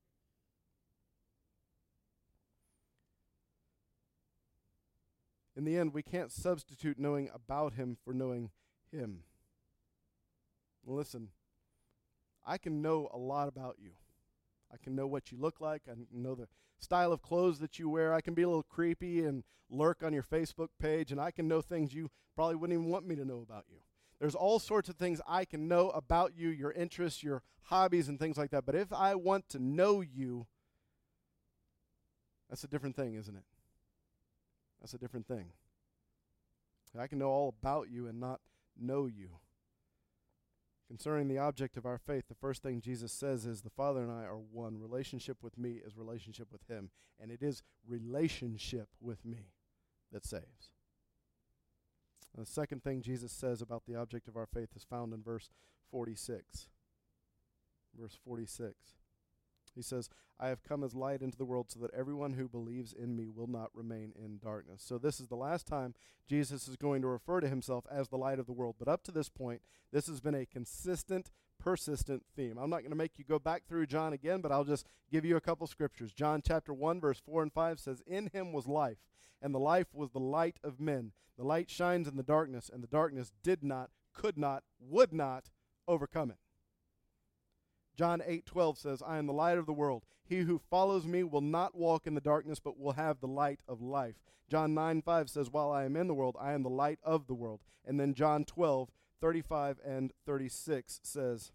In the end, we can't substitute knowing about him for knowing him. Listen, I can know a lot about you. I can know what you look like. I can know the style of clothes that you wear. I can be a little creepy and lurk on your Facebook page, and I can know things you probably wouldn't even want me to know about you. There's all sorts of things I can know about you, your interests, your hobbies, and things like that. But if I want to know you, that's a different thing, isn't it? That's a different thing. I can know all about you and not know you. Concerning the object of our faith, the first thing Jesus says is the Father and I are one. Relationship with me is relationship with him. And it is relationship with me that saves. And the second thing Jesus says about the object of our faith is found in verse 46. Verse 46. He says, I have come as light into the world so that everyone who believes in me will not remain in darkness. So this is the last time Jesus is going to refer to himself as the light of the world. But up to this point, this has been a consistent, persistent theme. I'm not going to make you go back through John again, but I'll just give you a couple scriptures. John chapter 1, verse 4 and 5 says, in him was life, and the life was the light of men. The light shines in the darkness, and the darkness did not, could not, would not overcome it. John 8:12 says, I am the light of the world. He who follows me will not walk in the darkness, but will have the light of life. John 9:5 says, while I am in the world, I am the light of the world. And then John 12:35 and 36 says,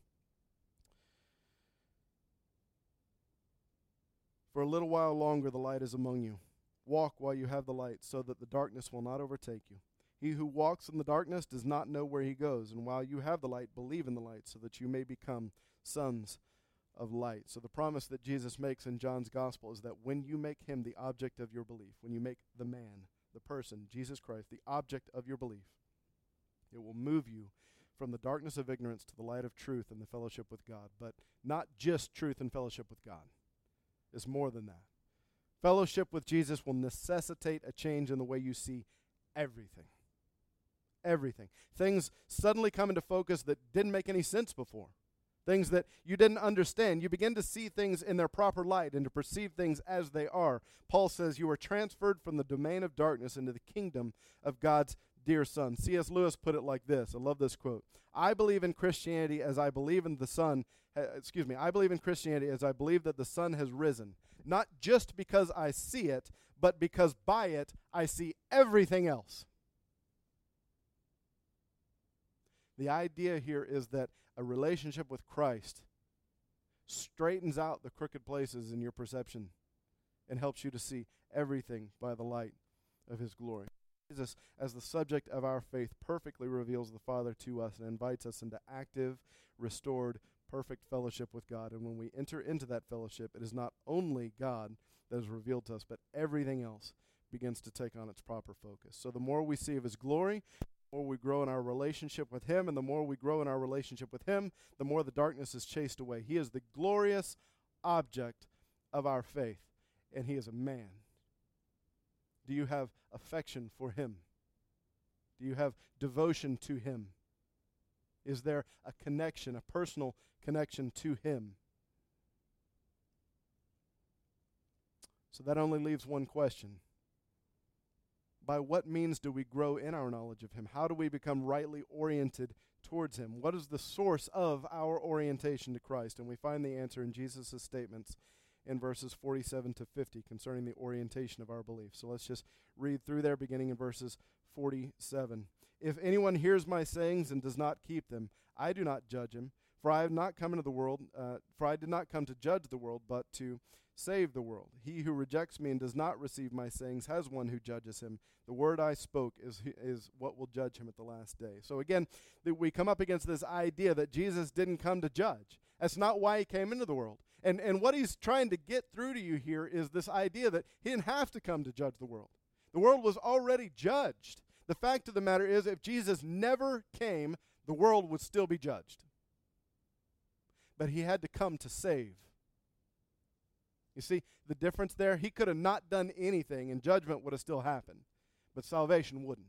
for a little while longer the light is among you. Walk while you have the light, so that the darkness will not overtake you. He who walks in the darkness does not know where he goes. And while you have the light, believe in the light, so that you may become sons of light. So the promise that Jesus makes in John's gospel is that when you make him the object of your belief, when you make the man, the person, Jesus Christ, the object of your belief, it will move you from the darkness of ignorance to the light of truth and the fellowship with God. But not just truth and fellowship with God. It's more than that. Fellowship with Jesus will necessitate a change in the way you see everything. Everything. Things suddenly come into focus that didn't make any sense before. Things that you didn't understand. You begin to see things in their proper light and to perceive things as they are. Paul says you are transferred from the domain of darkness into the kingdom of God's dear Son. C.S. Lewis put it like this. I love this quote. I believe in Christianity as I believe in the Son. I believe in Christianity as I believe that the sun has risen. Not just because I see it, but because by it I see everything else. The idea here is that a relationship with Christ straightens out the crooked places in your perception and helps you to see everything by the light of his glory. Jesus, as the subject of our faith, perfectly reveals the Father to us and invites us into active, restored, perfect fellowship with God. And when we enter into that fellowship, it is not only God that is revealed to us, but everything else begins to take on its proper focus. So the more we see of his glory, the more we grow in our relationship with him, and the more we grow in our relationship with him, the more the darkness is chased away. He is the glorious object of our faith, and he is a man. Do you have affection for him? Do you have devotion to him? Is there a connection, a personal connection to him? So that only leaves one question. By what means do we grow in our knowledge of him? How do we become rightly oriented towards him? What is the source of our orientation to Christ? And we find the answer in Jesus' statements in verses 47 to 50 concerning the orientation of our belief. So let's just read through there, beginning in verses 47. If anyone hears my sayings and does not keep them, I do not judge him, for I have not come into the world, for I did not come to judge the world, but to save the world. He who rejects me and does not receive my sayings has one who judges him. The word I spoke is what will judge him at the last day. So again, we come up against this idea that Jesus didn't come to judge. That's not why he came into the world. And what he's trying to get through to you here is this idea that he didn't have to come to judge the world. The world was already judged. The fact of the matter is, if Jesus never came, the world would still be judged. But he had to come to save. You see the difference there? He could have not done anything and judgment would have still happened, but salvation wouldn't.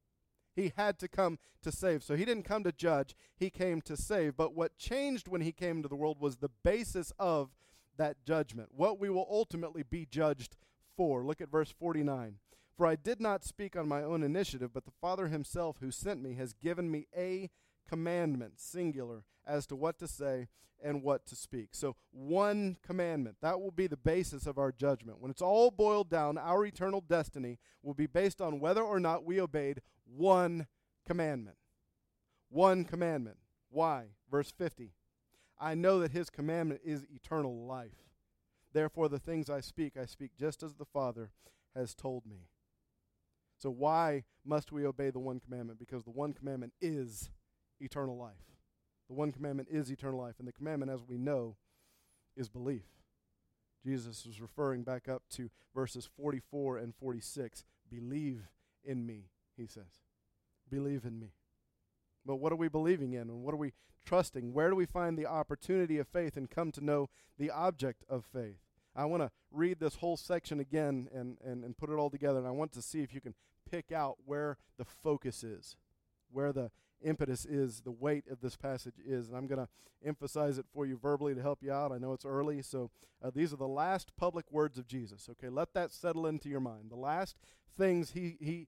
He had to come to save. So he didn't come to judge, he came to save. But what changed when he came into the world was the basis of that judgment, what we will ultimately be judged for. Look at verse 49. For I did not speak on my own initiative, but the Father himself who sent me has given me a commandment, singular, as to what to say and what to speak. So one commandment, that will be the basis of our judgment. When it's all boiled down, our eternal destiny will be based on whether or not we obeyed one commandment. One commandment. Why? Verse 50. I know that his commandment is eternal life. Therefore the things I speak just as the Father has told me. So why must we obey the one commandment? Because the one commandment is eternal life. The one commandment is eternal life. And the commandment, as we know, is belief. Jesus is referring back up to verses 44 and 46. Believe in me, he says. Believe in me. But what are we believing in, and what are we trusting? Where do we find the opportunity of faith and come to know the object of faith? I want to read this whole section again and put it all together, and I want to see if you can pick out where the focus is, where the impetus is, the weight of this passage is. And I'm going to emphasize it for you verbally to help you out. I know it's early, so these are the last public words of Jesus. Okay, let that settle into your mind. The last things he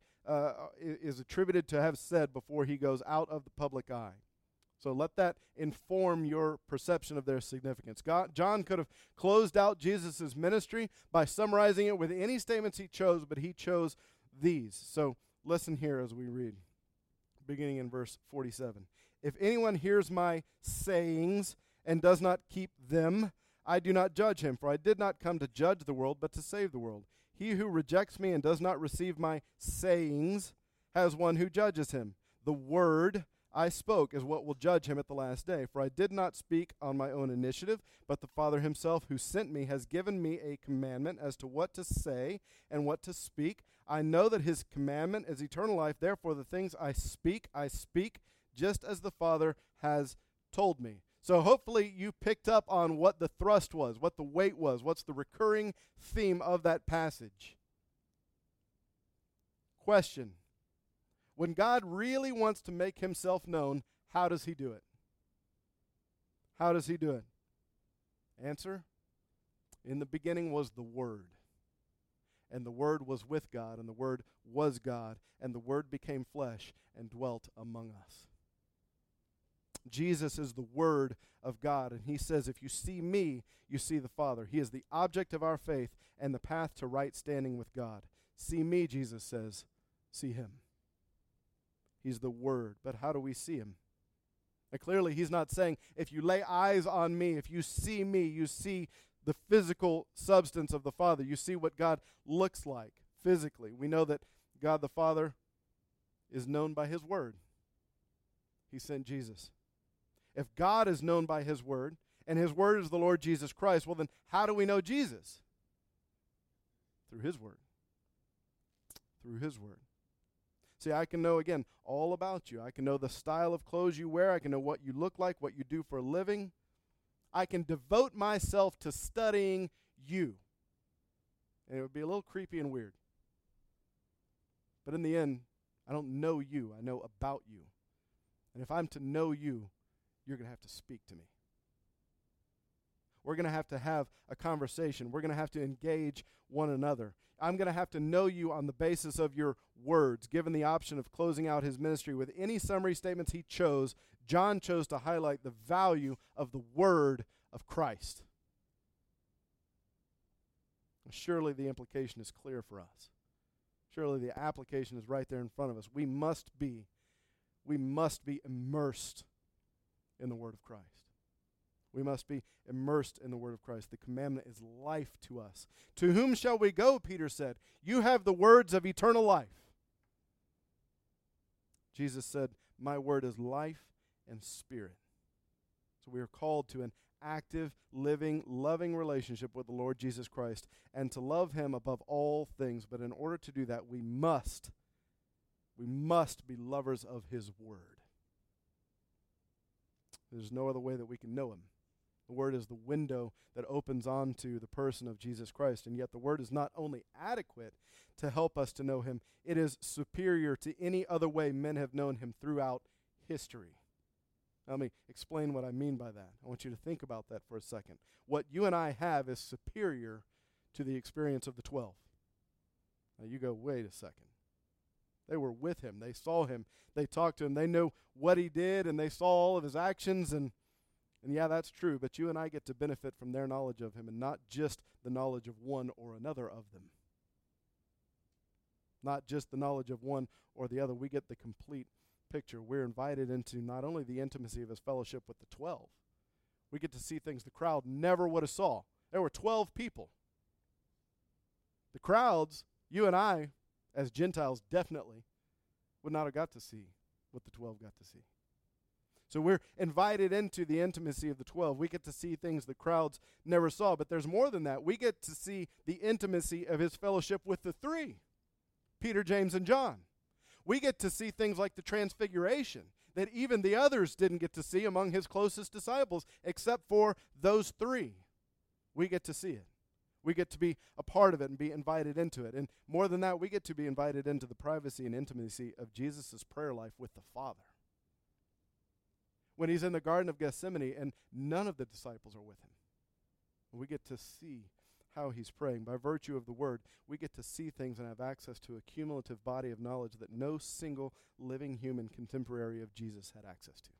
is attributed to have said before he goes out of the public eye. So let that inform your perception of their significance. John could have closed out Jesus' ministry by summarizing it with any statements he chose, but he chose these. So listen here as we read, beginning in verse 47. If anyone hears my sayings and does not keep them, I do not judge him, for I did not come to judge the world, but to save the world. He who rejects me and does not receive my sayings has one who judges him. The word I spoke is what will judge him at the last day. For I did not speak on my own initiative, but the Father himself who sent me has given me a commandment as to what to say and what to speak. I know that his commandment is eternal life. Therefore the things I speak just as the Father has told me. So hopefully you picked up on what the thrust was, what the weight was, what's the recurring theme of that passage. Question. When God really wants to make himself known, how does he do it? How does he do it? Answer, in the beginning was the Word. And the Word was with God, and the Word was God, and the Word became flesh and dwelt among us. Jesus is the Word of God, and he says, if you see me, you see the Father. He is the object of our faith and the path to right standing with God. See me, Jesus says, see him. He's the Word. But how do we see him? And clearly he's not saying, if you lay eyes on me, if you see me, you see the physical substance of the Father. You see what God looks like physically. We know that God the Father is known by his Word. He sent Jesus. If God is known by his word, and his word is the Lord Jesus Christ, well then how do we know Jesus? Through his word. Through his word. See, I can know, again, all about you. I can know the style of clothes you wear. I can know what you look like, what you do for a living. I can devote myself to studying you. And it would be a little creepy and weird. But in the end, I don't know you. I know about you. And if I'm to know you, you're going to have to speak to me. We're going to have a conversation. We're going to have to engage one another. I'm going to have to know you on the basis of your words. Given the option of closing out his ministry with any summary statements he chose, John chose to highlight the value of the word of Christ. Surely the implication is clear for us. Surely the application is right there in front of us. We must be immersed in the word of Christ. We must be immersed in the word of Christ. The commandment is life to us. To whom shall we go, Peter said? You have the words of eternal life. Jesus said, my word is life and spirit. So we are called to an active, living, loving relationship with the Lord Jesus Christ and to love him above all things. But in order to do that, we must be lovers of his word. There's no other way that we can know him. The word is the window that opens onto the person of Jesus Christ, and yet the word is not only adequate to help us to know him, it is superior to any other way men have known him throughout history. Let me explain what I mean by that. I want you to think about that for a second. What you and I have is superior to the experience of the 12. Now you go, wait a second. They were with him. They saw him. They talked to him. They know what he did, and they saw all of his actions, and yeah, that's true, but you and I get to benefit from their knowledge of him and not just the knowledge of one or another of them. Not just the knowledge of one or the other. We get the complete picture. We're invited into not only the intimacy of his fellowship with the 12, we get to see things the crowd never would have saw. There were 12 people. The crowds, you and I, as Gentiles, definitely would not have got to see what the 12 got to see. So we're invited into the intimacy of the 12. We get to see things the crowds never saw. But there's more than that. We get to see the intimacy of his fellowship with the three, Peter, James, and John. We get to see things like the transfiguration that even the others didn't get to see among his closest disciples, except for those three. We get to see it. We get to be a part of it and be invited into it. And more than that, we get to be invited into the privacy and intimacy of Jesus' prayer life with the Father. When he's in the Garden of Gethsemane and none of the disciples are with him, we get to see how he's praying. By virtue of the word, we get to see things and have access to a cumulative body of knowledge that no single living human contemporary of Jesus had access to.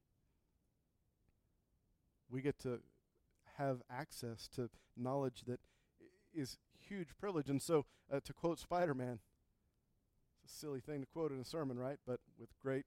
We get to have access to knowledge that is huge privilege. And so, to quote Spider-Man, it's a silly thing to quote in a sermon, right? But with great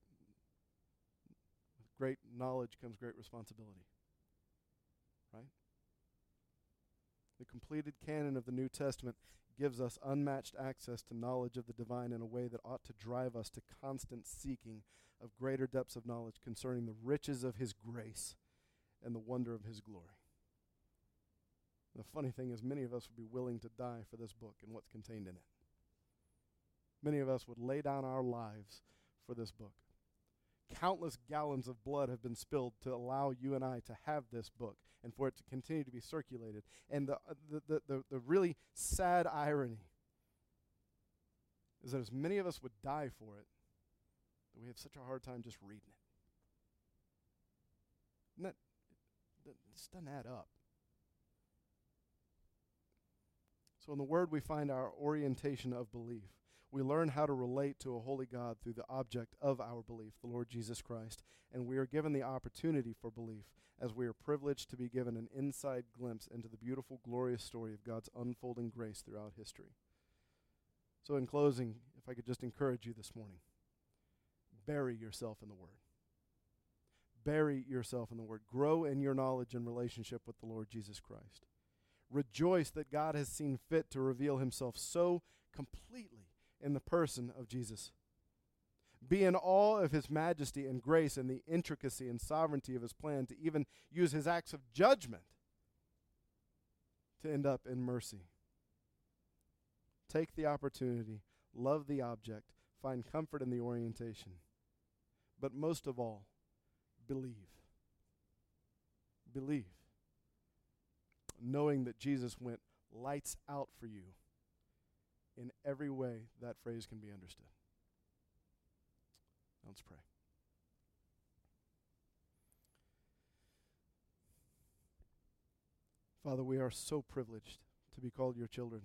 knowledge comes great responsibility, right? The completed canon of the New Testament gives us unmatched access to knowledge of the divine in a way that ought to drive us to constant seeking of greater depths of knowledge concerning the riches of his grace and the wonder of his glory. The funny thing is, many of us would be willing to die for this book and what's contained in it. Many of us would lay down our lives for this book. Countless gallons of blood have been spilled to allow you and I to have this book and for it to continue to be circulated. And the really sad irony is that as many of us would die for it, that we have such a hard time just reading it. And this doesn't add up. So in the Word we find our orientation of belief. We learn how to relate to a holy God through the object of our belief, the Lord Jesus Christ. And we are given the opportunity for belief as we are privileged to be given an inside glimpse into the beautiful, glorious story of God's unfolding grace throughout history. So in closing, if I could just encourage you this morning, bury yourself in the Word. Bury yourself in the Word. Grow in your knowledge and relationship with the Lord Jesus Christ. Rejoice that God has seen fit to reveal himself so completely in the person of Jesus. Be in awe of his majesty and grace and the intricacy and sovereignty of his plan to even use his acts of judgment to end up in mercy. Take the opportunity, love the object, find comfort in the orientation, but most of all, believe. Believe. Knowing that Jesus went lights out for you in every way that phrase can be understood. Let's pray. Father, we are so privileged to be called your children.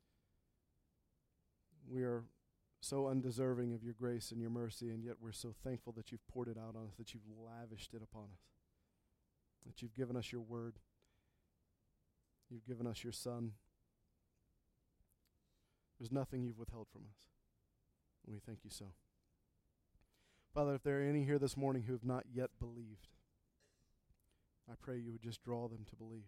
We are so undeserving of your grace and your mercy, and yet we're so thankful that you've poured it out on us, that you've lavished it upon us, that you've given us your word, you've given us your Son. There's nothing you've withheld from us, and we thank you so. Father, if there are any here this morning who have not yet believed, I pray you would just draw them to believe.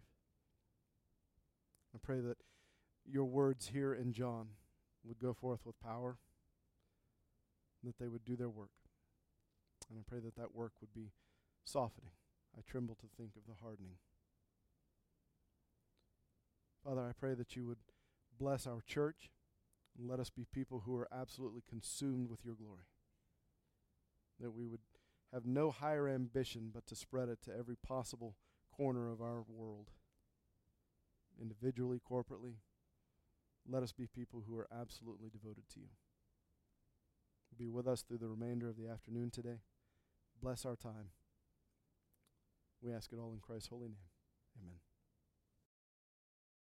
I pray that your words here in John would go forth with power, and that they would do their work. And I pray that that work would be softening. I tremble to think of the hardening. Father, I pray that you would bless our church and let us be people who are absolutely consumed with your glory. That we would have no higher ambition but to spread it to every possible corner of our world. Individually, corporately, let us be people who are absolutely devoted to you. Be with us through the remainder of the afternoon today. Bless our time. We ask it all in Christ's holy name. Amen.